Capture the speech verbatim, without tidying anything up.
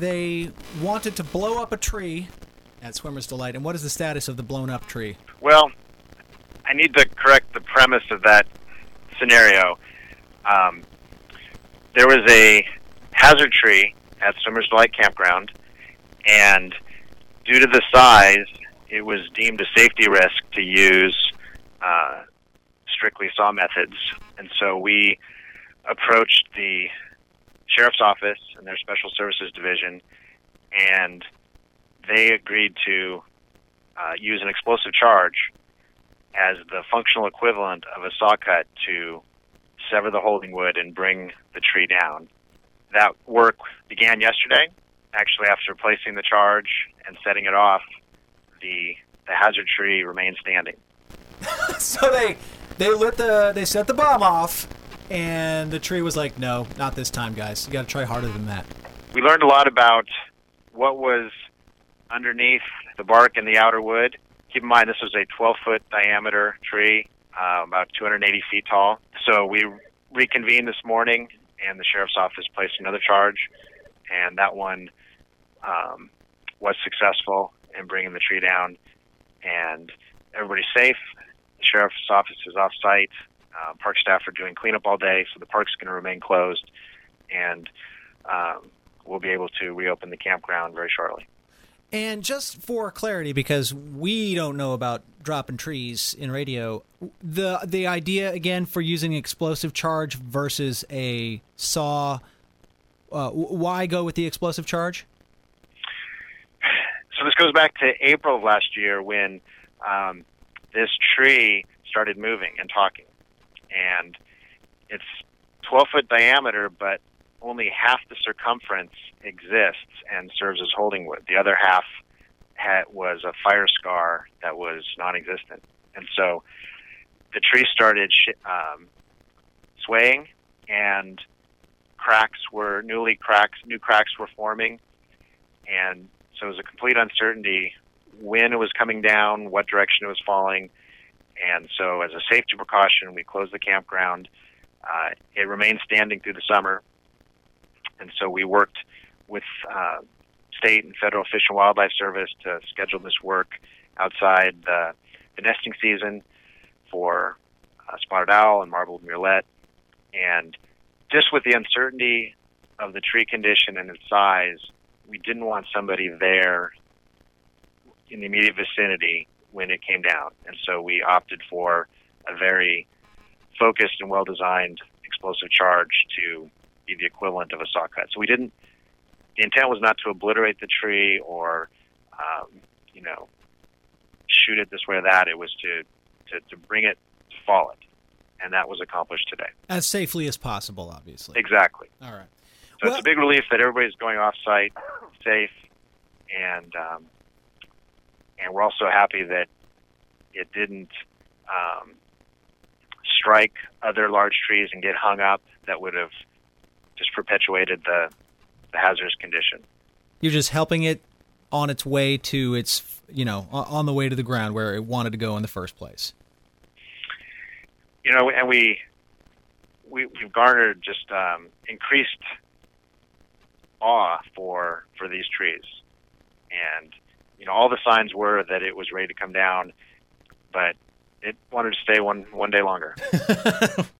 they wanted to blow up a tree at Swimmer's Delight. And what is the status of the blown-up tree? Well, I need to correct the premise of that scenario. Um, there was a hazard tree at Swimmer's Delight Campground, and due to the size, it was deemed a safety risk to use uh, strictly saw methods. And so we approached the Sheriff's Office and their Special Services Division, and they agreed to uh, use an explosive charge as the functional equivalent of a saw cut to sever the holding wood and bring the tree down. That work began yesterday. Actually, after placing the charge and setting it off, the the hazard tree remains standing. So they they lit the they set the bomb off, and the tree was like, "No, not this time, guys. You got to try harder than that." We learned a lot about what was underneath the bark and the outer wood. Keep in mind, this was a twelve-foot diameter tree, uh, about two hundred eighty feet tall. So we reconvened this morning, and the Sheriff's Office placed another charge, and that one um, was successful in bringing the tree down, and everybody's safe. The Sheriff's Office is off-site. Uh, park staff are doing cleanup all day, so the park's going to remain closed, and um, we'll be able to reopen the campground very shortly. And just for clarity, because we don't know about dropping trees in radio, the the idea, again, for using an explosive charge versus a saw, uh, why go with the explosive charge? So this goes back to April of last year when um, this tree started moving and talking. And it's twelve-foot diameter, but only half the circumference exists and serves as holding wood. The other half had, was a fire scar that was non-existent. And so the tree started sh- um, swaying, and cracks were, newly cracks, new cracks were forming. And so it was a complete uncertainty when it was coming down, what direction it was falling. And so as a safety precaution, we closed the campground. Uh, it remained standing through the summer. And so we worked with uh, state and federal Fish and Wildlife Service to schedule this work outside the, the nesting season for uh, spotted owl and marbled murrelet. And just with the uncertainty of the tree condition and its size, we didn't want somebody there in the immediate vicinity when it came down. And so we opted for a very focused and well-designed explosive charge to be the equivalent of a saw cut. So we didn't, the intent was not to obliterate the tree or, um, you know, shoot it this way or that. It was to, to, to bring it to fall it. And that was accomplished today. As safely as possible, obviously. Exactly. All right. So Well, it's a big relief that everybody's going off-site safe, and um, and we're also happy that it didn't um, strike other large trees and get hung up that would have just perpetuated the, the hazardous condition. You're just helping it on its way to its, you know, on the way to the ground where it wanted to go in the first place. You know, and we, we we've garnered just um, increased awe for for these trees, and you know, all the signs were that it was ready to come down, but it wanted to stay one one day longer.